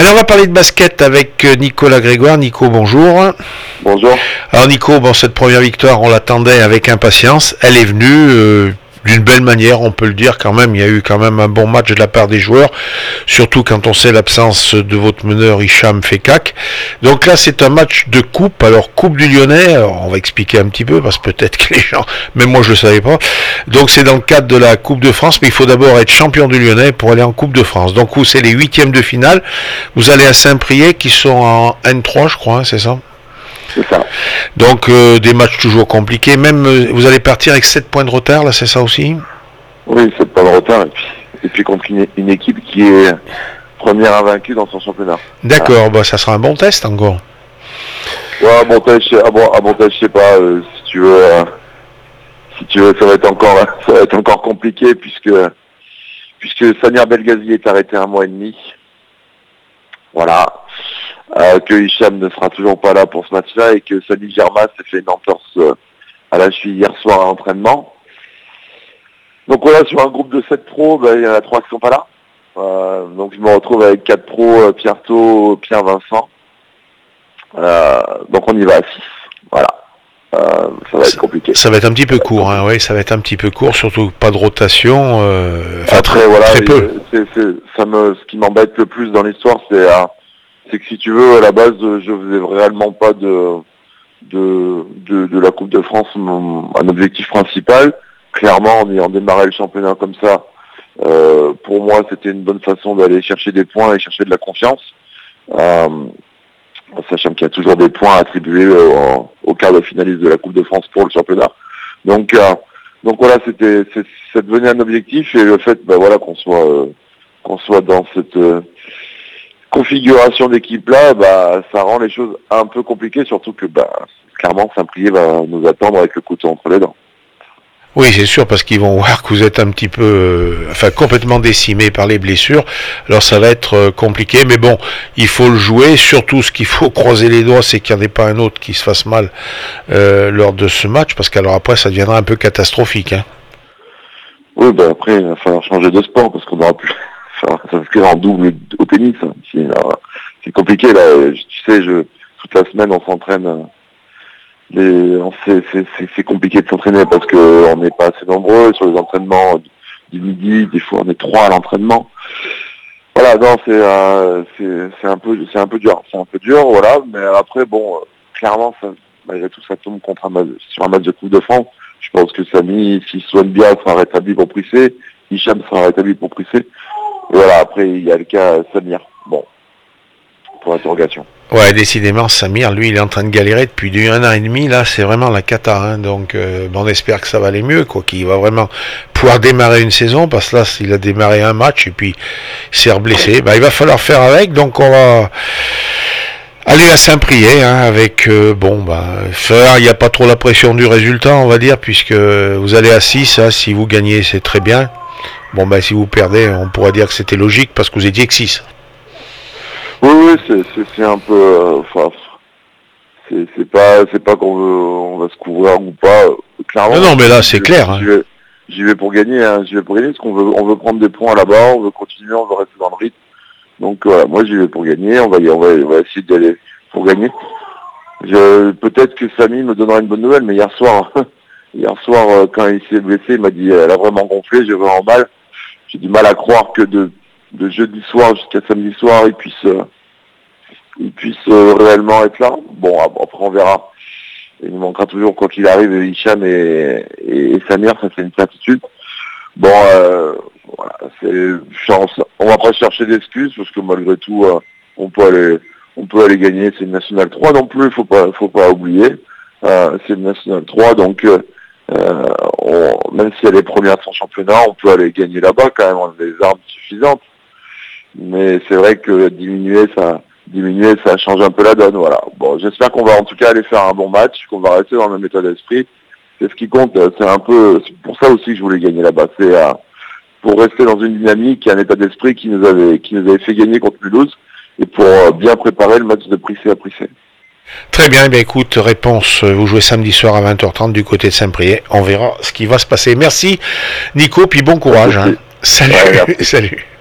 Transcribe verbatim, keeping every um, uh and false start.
Alors on va parler de basket avec Nicolas Grégoire. Nico, bonjour. Bonjour. Alors Nico, bon, cette première victoire, on l'attendait avec impatience. Elle est venue euh, d'une belle manière, on peut le dire quand même. Il y a eu quand même un bon match de la part des joueurs, surtout quand on sait l'absence de votre meneur Hicham Fekak. Donc là, c'est un match de coupe. Alors coupe du Lyonnais, alors, on va expliquer un petit peu parce que peut-être que les gens, même moi je le savais pas. Donc c'est dans le cadre de la Coupe de France, mais il faut d'abord être champion du Lyonnais pour aller en Coupe de France. Donc où c'est les huitièmes de finale. Vous allez à Saint-Priest qui sont en N trois, je crois, hein, c'est ça? C'est ça. Donc euh, des matchs toujours compliqués. Même euh, vous allez partir avec sept points de retard, là, c'est ça aussi? Oui, sept points de retard. Et puis, et puis contre une, une équipe qui est première invaincue dans son championnat. D'accord, voilà. Bah, ça sera un bon test encore. Ouais, un bon test, ah bon, un bon test, je sais pas, euh, si tu veux, euh, si tu veux, ça va être encore, ça va être encore compliqué puisque, puisque Samir Belghazi est arrêté un mois et demi. Voilà. Euh, que Hicham ne sera toujours pas là pour ce match-là et que Sadi Germa s'est fait une entorse euh, à la cheville hier soir à l'entraînement. Donc voilà, sur un groupe de sept pros, ben, il y en a trois qui sont pas là. Euh, donc je me retrouve avec quatre pros, euh, Pierre Thau, Pierre Vincent. Euh, donc on y va à six. Voilà. Euh, ça va être compliqué. Ça va être un petit peu court, hein, oui, ça va être un petit peu court, surtout pas de rotation. Euh, enfin, Après, très, voilà, très peu. C'est, c'est, ça me, ce qui m'embête le plus dans l'histoire, c'est, euh, c'est que si tu veux, à la base, je faisais réellement pas de, de, de, de la Coupe de France mon, un objectif principal. Clairement, en ayant démarré le championnat comme ça, euh, pour moi, c'était une bonne façon d'aller chercher des points et chercher de la confiance. Euh, sachant qu'il y a toujours des points attribués euh, au quart de finaliste de la Coupe de France pour le championnat. Donc, euh, donc voilà, c'était, c'est, ça devenait un objectif et le fait, ben voilà, qu'on soit, euh, qu'on soit dans cette euh, configuration d'équipe-là, bah, ça rend les choses un peu compliquées, surtout que, bah, clairement, Saint-Priest va nous attendre avec le couteau entre les dents. Oui, c'est sûr, parce qu'ils vont voir que vous êtes un petit peu, euh, enfin, complètement décimé par les blessures. Alors, ça va être euh, compliqué, mais bon, il faut le jouer. Surtout, ce qu'il faut croiser les doigts, c'est qu'il n'y en ait pas un autre qui se fasse mal euh, lors de ce match, parce qu'alors après, ça deviendra un peu catastrophique. Hein. Oui, bah après, il va falloir changer de sport, parce qu'on aura plus faire s'inscrire en double au tennis. Hein. C'est, alors, c'est compliqué, là. Tu sais, je, toute la semaine, on s'entraîne. Euh, Les, c'est, c'est, c'est, c'est compliqué de s'entraîner parce qu'on n'est pas assez nombreux sur les entraînements du midi, des fois on est trois à l'entraînement. Voilà, non, c'est, euh, c'est, c'est un peu, c'est un peu dur, c'est un peu dur, voilà. Mais après, bon, euh, clairement, ça, malgré tout, ça tombe contre un match, sur un match de Coupe de France. Je pense que Samy, s'il soigne bien, sera rétabli pour Prissé. Hicham sera rétabli pour Prissé. Et voilà, après, il y a le cas Samir. Bon, pour interrogation. Ouais, décidément, Samir, lui, il est en train de galérer depuis un an et demi. Là, c'est vraiment la cata. Hein. Donc, euh, on espère que ça va aller mieux, quoi, qu'il va vraiment pouvoir démarrer une saison, parce que là, il a démarré un match et puis il s'est reblessé. Bah, il va falloir faire avec. Donc, on va aller à Saint-Priest, hein, avec euh, bon, bah, faire. Il n'y a pas trop la pression du résultat, on va dire, puisque vous allez à six. Hein, si vous gagnez, c'est très bien. Bon, ben, bah, si vous perdez, on pourrait dire que c'était logique parce que vous étiez que six. Oui, oui, c'est, c'est, c'est un peu, enfin, euh, c'est, c'est pas, c'est pas qu'on veut, on va se couvrir ou pas. Clairement. Non, non, mais là, c'est j'y, clair. Hein. J'y vais, j'y vais pour gagner, hein, j'y vais pour gagner parce qu'on veut, on veut prendre des points là-bas, on veut continuer, on veut rester dans le rythme. Donc voilà, moi j'y vais pour gagner, on va, on va, on va essayer d'y aller pour gagner. Je, peut-être que Samy me donnera une bonne nouvelle, mais hier soir, hier soir, quand il s'est blessé, il m'a dit, elle a vraiment gonflé, j'ai vraiment mal. J'ai du mal à croire que de de jeudi soir jusqu'à samedi soir, il puisse, euh, il puisse euh, réellement être là. Bon, après on verra. Il nous manquera toujours, quoi qu'il arrive, Hicham et, et, et Samir, ça c'est une certitude. Bon, euh, voilà, c'est chance. On va pas chercher d'excuses parce que malgré tout, euh, on peut aller, on peut aller gagner. C'est une nationale trois non plus, faut pas, faut pas oublier. Euh, c'est une nationale trois, donc. Euh, Euh, on, même si elle est première de son championnat, on peut aller gagner là-bas quand même, on a des armes suffisantes. Mais c'est vrai que diminuer, ça, diminuer, ça change un peu la donne. Voilà. Bon, j'espère qu'on va en tout cas aller faire un bon match, qu'on va rester dans le même état d'esprit. C'est ce qui compte. C'est un peu, c'est pour ça aussi que je voulais gagner là-bas. C'est euh, pour rester dans une dynamique, un état d'esprit qui nous avait, qui nous avait fait gagner contre Mulhouse et pour euh, bien préparer le match de Prissé à Prissé. Très bien, eh bien écoute, réponse, vous jouez samedi soir à vingt heures trente du côté de Saint-Priest, on verra ce qui va se passer. Merci Nico, puis bon courage. Hein. Salut, ouais, salut.